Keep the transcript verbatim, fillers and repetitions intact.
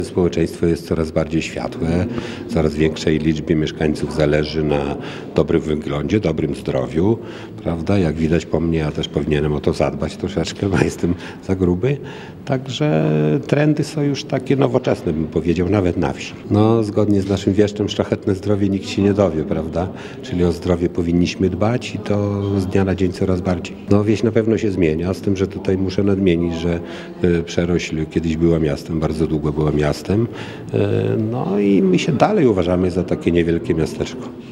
Społeczeństwo jest coraz bardziej światłe, coraz większej liczbie mieszkańców zależy na dobrym wyglądzie, dobrym zdrowiu, prawda? Jak widać po mnie, ja też powinienem o to zadbać troszeczkę, bo jestem za gruby. Także trendy są już takie nowoczesne, bym powiedział, nawet na wsi. No, zgodnie z naszym wieszczem, szlachetne zdrowie nikt się nie dowie, prawda? Czyli o zdrowie powinniśmy dbać i to z dnia na dzień coraz bardziej. No, wieś na pewno się zmienia, z tym, że tutaj muszę nadmienić, że y, Przerośl kiedyś była miastem, bardzo długo była miastem. No i my się dalej uważamy za takie niewielkie miasteczko.